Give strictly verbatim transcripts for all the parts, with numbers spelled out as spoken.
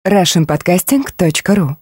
рашн подкастинг точка ру.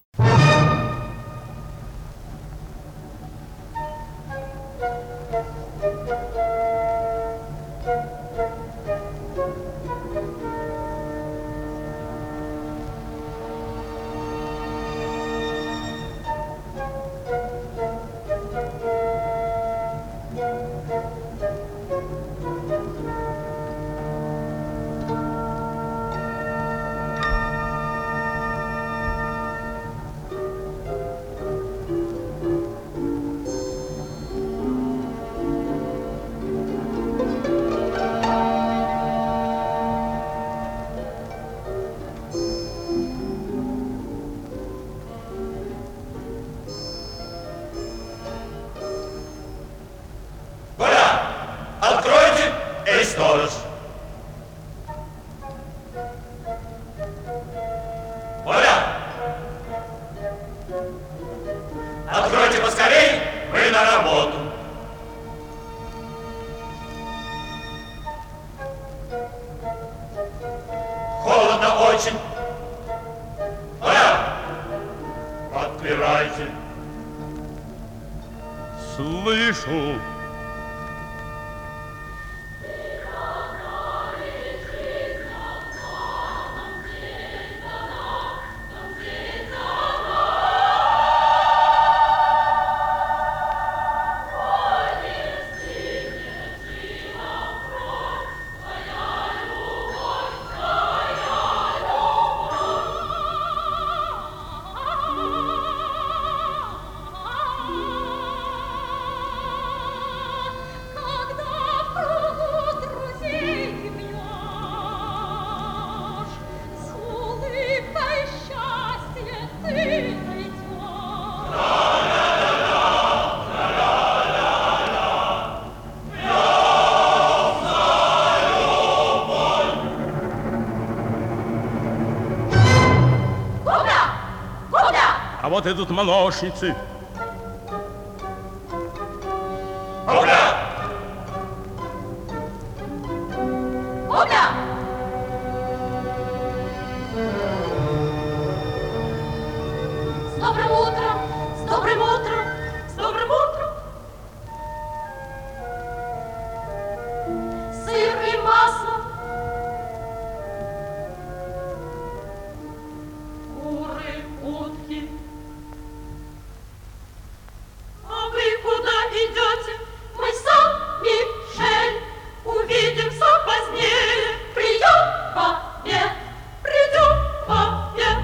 Откройте поскорей, мы на работу. Холодно очень. Оля, отпирайте. Слышу. А вот идут молочницы. Оля! Оля! С добрым утром! С добрым утром! С добрым утром! Сыр и масло! Куры, утки! А вы куда идете? Мы сам, Мишель, увидимся позднее. Придем в обед, придем в обед.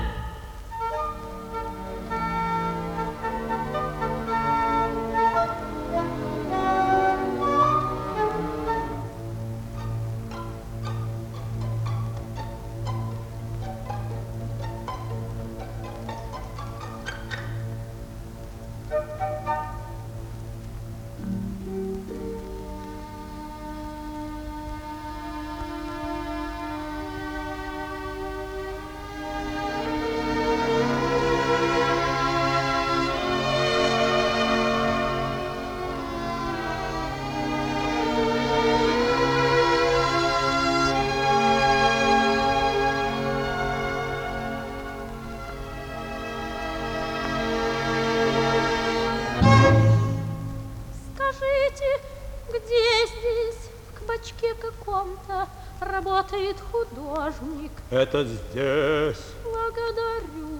Скажите, где здесь, в кабачке каком-то, работает художник? Это здесь. Благодарю.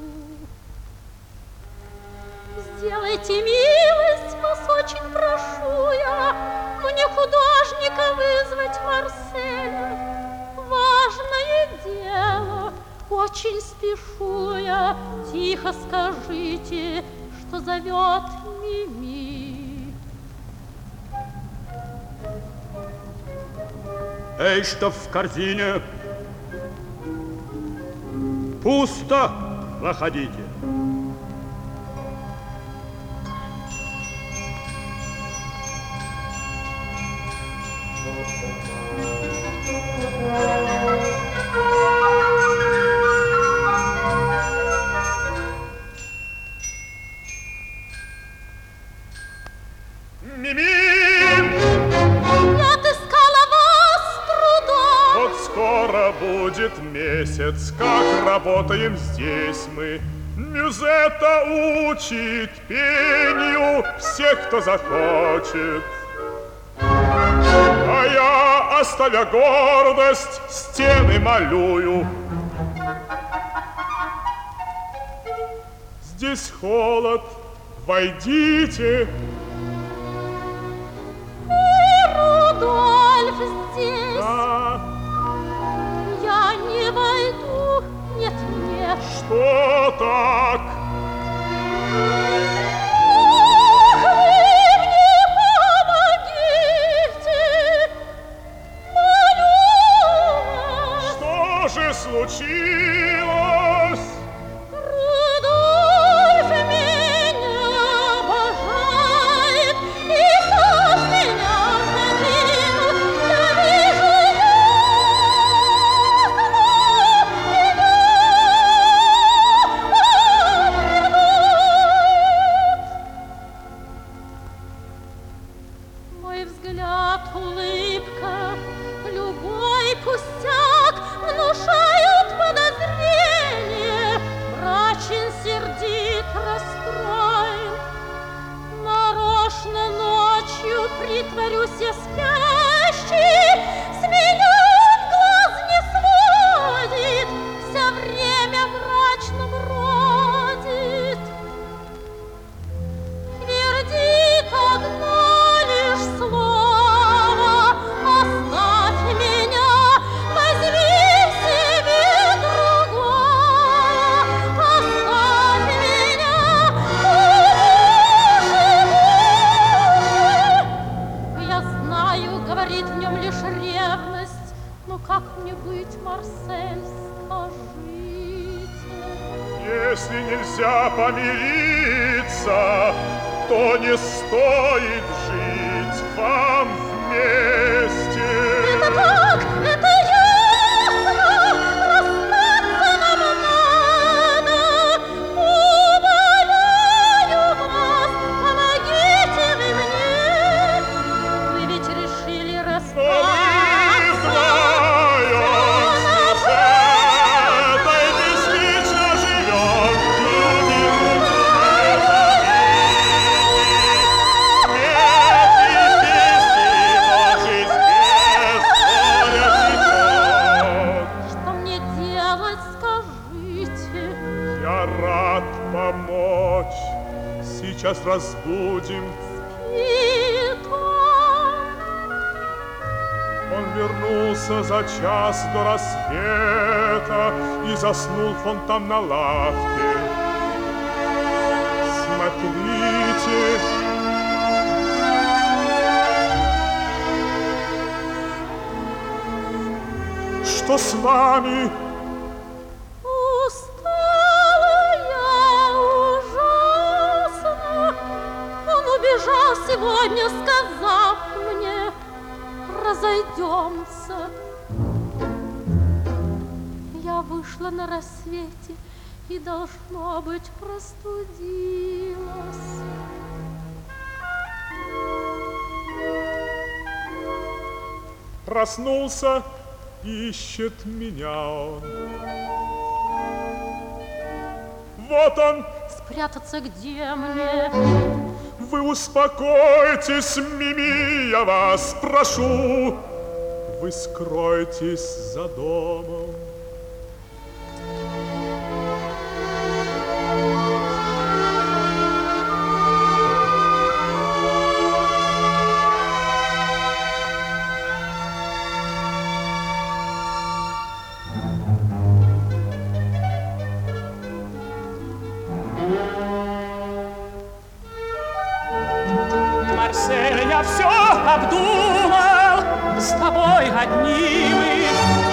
Сделайте милость, вас очень прошу я, мне художника вызвать Марселя. Важное дело, очень спешу я. Тихо скажите, что зовет Мими. Эй, что в корзине? Пусто. Заходите. Мими! Я отыскала вас с трудом. Вот скоро будет месяц, как работаем здесь мы. Мюзетта учит пению всех, кто захочет. А я, оставя гордость, стены малюю. Здесь холод, войдите. Рудольф здесь. Да. Я не войду, нет, нет. Что так? Ох, вы мне помогите, молю вас. Что же случилось? Рудольф меня обожает и сам меня задвинул. Я вижу ясно, мой взгляд, улыбка, любой пустяк внушают подозрение. Мрачен, сердит, расстроен. Нарочно ночью притворюсь я спящей, с меня он глаз не сводит, все время мрачно бродит. Твердит одно лишь слово: оставь меня, возьми к себе другого. Оставь меня, Боже, Боже. Я знаю, говорит в нем лишь ревность, но как мне быть, Марсель, скажите? Если нельзя помириться, то не стоит жить вам вместе. Это так, это ясно, расстаться нам надо. Умоляю вас, помогите вы мне. Вы ведь решили Но расстаться. мы знаем, что с этой беспечно живем, любим Что мне делать, скажите? Я рад помочь. Сейчас разбудим. И то Он вернулся за час до рассвета и заснул вон там на лавке. Смотрите. Что с вами? устала я ужасно. Он убежал сегодня, сказав мне: разойдемся. Я вышла на рассвете и, должно быть, простудилась. Проснулся, ищет меня он. Вот он. Спрятаться где мне? Вы успокойтесь, Мими, я вас прошу. Вы скройтесь за домом. Марсель, я все обдумал, с тобой одни мы.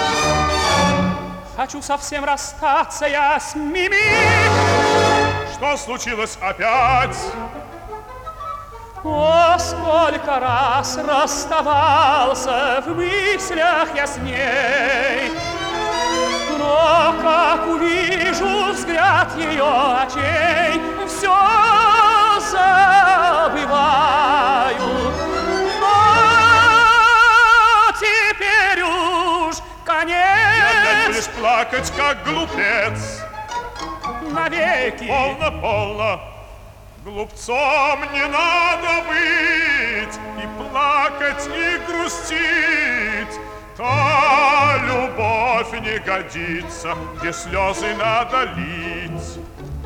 Хочу совсем расстаться я с Мими. Что случилось опять? О, сколько раз расставался в мыслях я с ней. Но как увижу взгляд ее очей, все забываю. Но теперь уж конец. Я опять будешь плакать. плакать, как глупец. Навеки. Полно, полно. Глупцом не надо быть, и плакать, и грустить. Та любовь не годится, где слезы надо лить.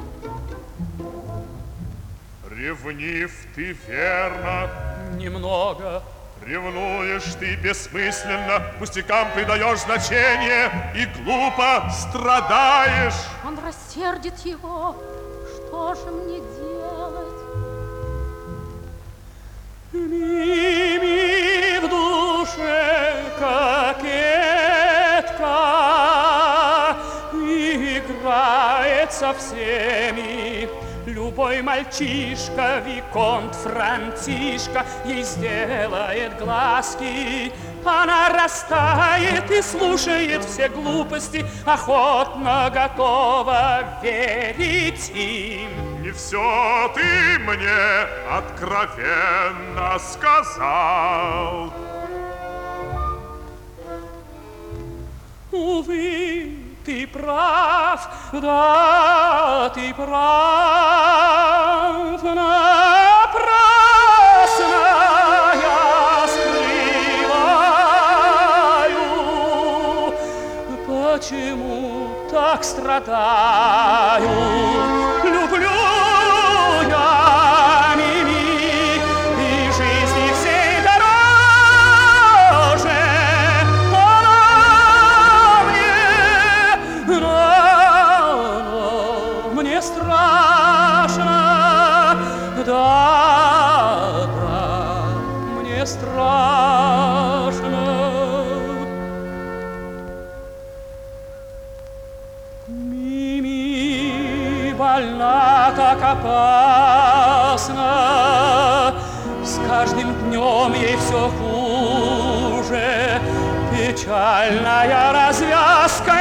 Ревнив ты верно, Немного. ревнуешь ты бессмысленно, пустякам придаешь значение и глупо страдаешь. Он рассердит его. Что же мне делать? Мими в душе кокетка играет со всеми. Любой мальчишка, виконт Франтишка, ей сделает глазки. Она растает и слушает все глупости, охотно готова верить им. Не все ты мне откровенно сказал. Увы, ты прав, да, ты прав, напрасно я скрываю, почему так страдаю. Люблю я Мими, и жизни всей дороже она мне, но, но мне страшно, да, да, мне страшно. Мими больна так опасно, с каждым днем ей все хуже, печальная развязка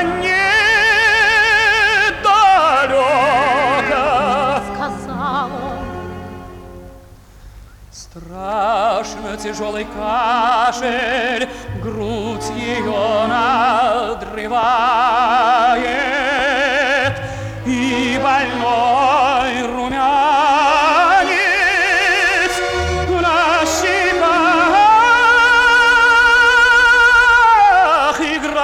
недалека. Сказал он. Страшно тяжелый кашель грудь ее надрывает, и больной румянец на щеках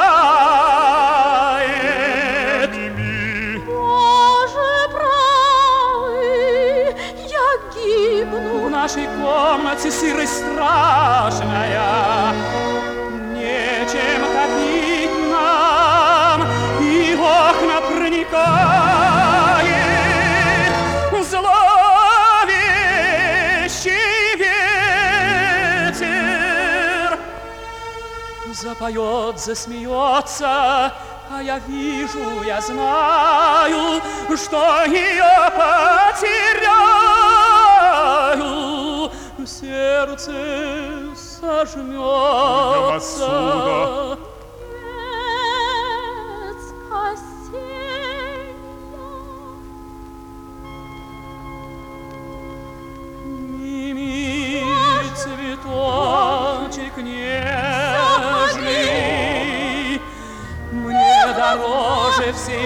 играет. Мими, Боже правый, я гибну. В нашей комнате сырость страшная, нечем топить нам, и в окна проникает зловещий ветер. Запоет, засмеется, а я вижу, я знаю, что ее потеряю. Сердце сожмется. отсюда. Нет спасения. Мими, цветочек нежный, мне дороже всей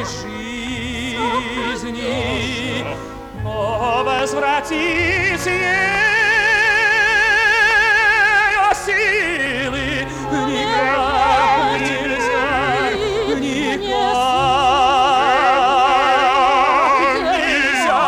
жизни, но возвратить ее силы никак нельзя, никак нельзя.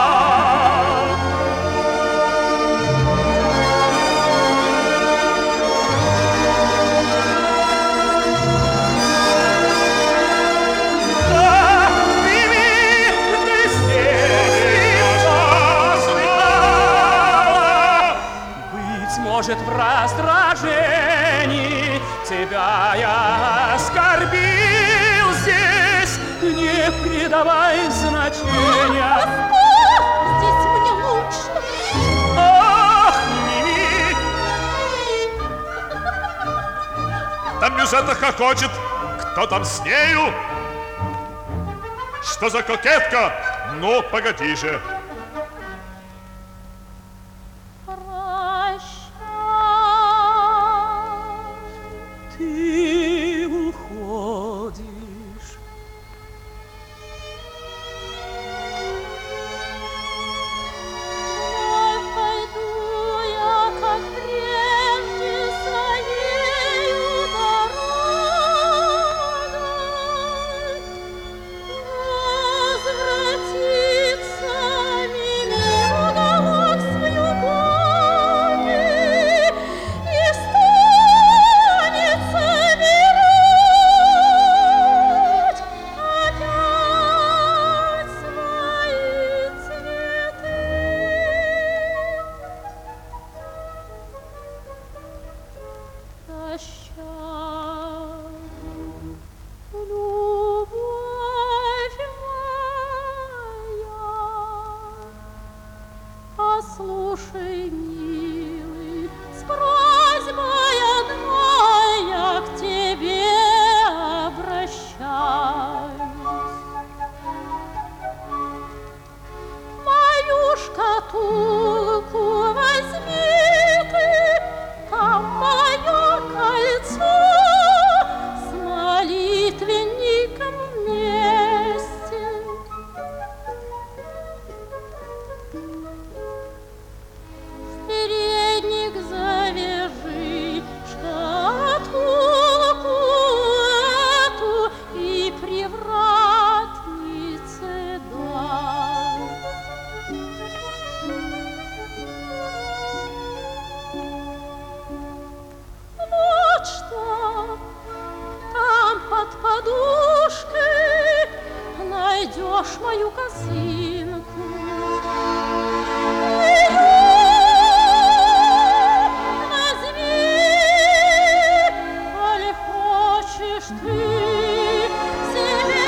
Может, в раздражении тебя я оскорбил здесь, не придавай значения. Здесь мне лучше. Ах, Мими! там Мюзетта хохочет. Кто там с нею? Что за кокетка? Ну, погоди же. Ты уходишь, слушай, милый, с просьбой одной я к тебе обращаюсь. Мою шкатулку возьми ты, там мое кольцо с молитвенником вместе. В передник завяжи шкатулку эту и привратнице дай. Вот что, там под подушкой найдешь мою косынку. Ее возьми, коли хочешь ты себе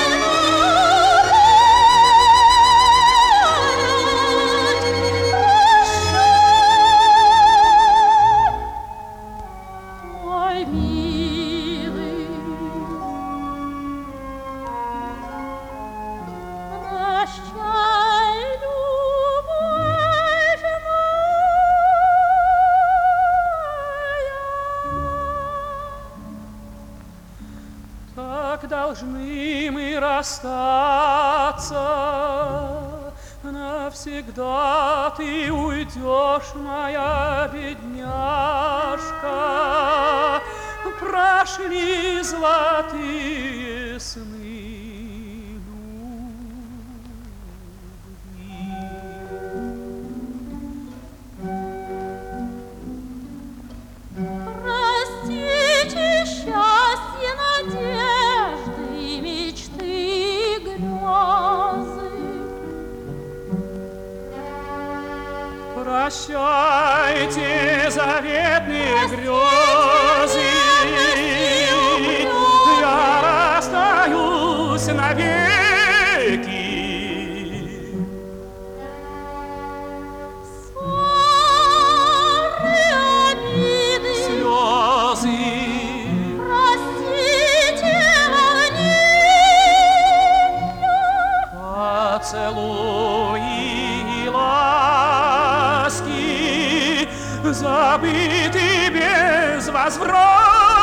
мой милый, прощай, любовь моя. Так должны мы расстаться. Навсегда ты уйдешь, моя бедняжка. Прошли золотые сны любви. Простите счастье, надежды, мечты и грезы. Прощайте заветные грезы. Я расстаюсь навеки. Ссоры, обиды, Слезы, простите волненья. поцелуи и ласки, забыты безвозвратно.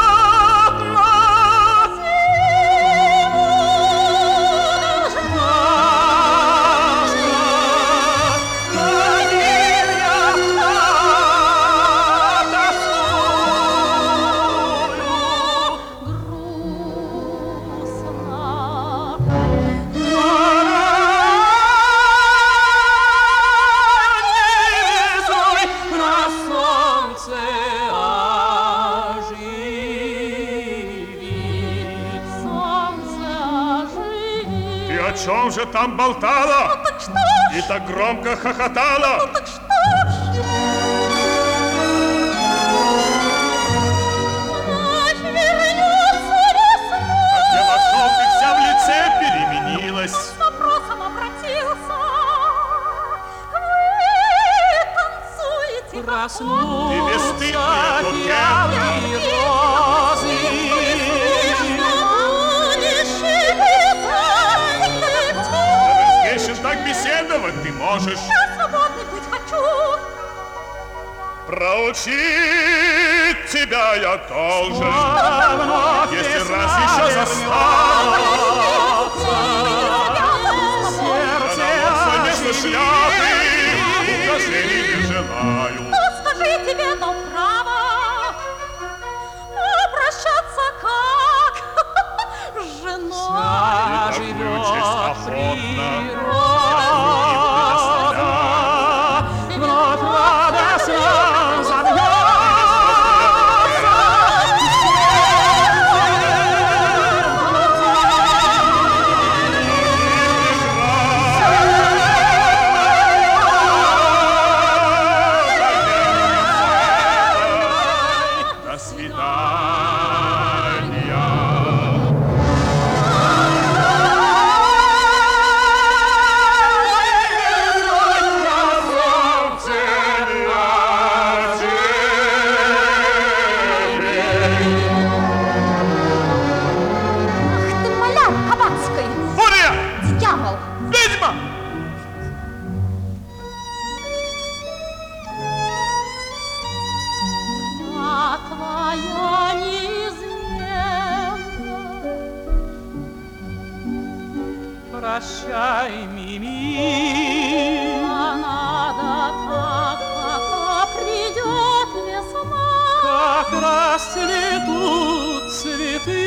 О чем же там болтала? Ну так что И так громко хохотала? Ну так что ж? Вновь вернется весна. Как я вошел, ты вся в лице переменилась. С вопросом обратился. Вы танцуете, Проснутся Ты бесстыдная пьяные розы. Здесь так беседовать ты можешь. Я свободный быть хочу. Проучить тебя я должен. Вновь Если весна раз еще застану, Сердце вместо шляпы укажений не желаю. Ну, скажи тебе, но право обращаться как с женой. живет честь охотно. природа. Вновь радостно забьется. пойми, милый, а надо так, пока придет весна, как расцветут цветы.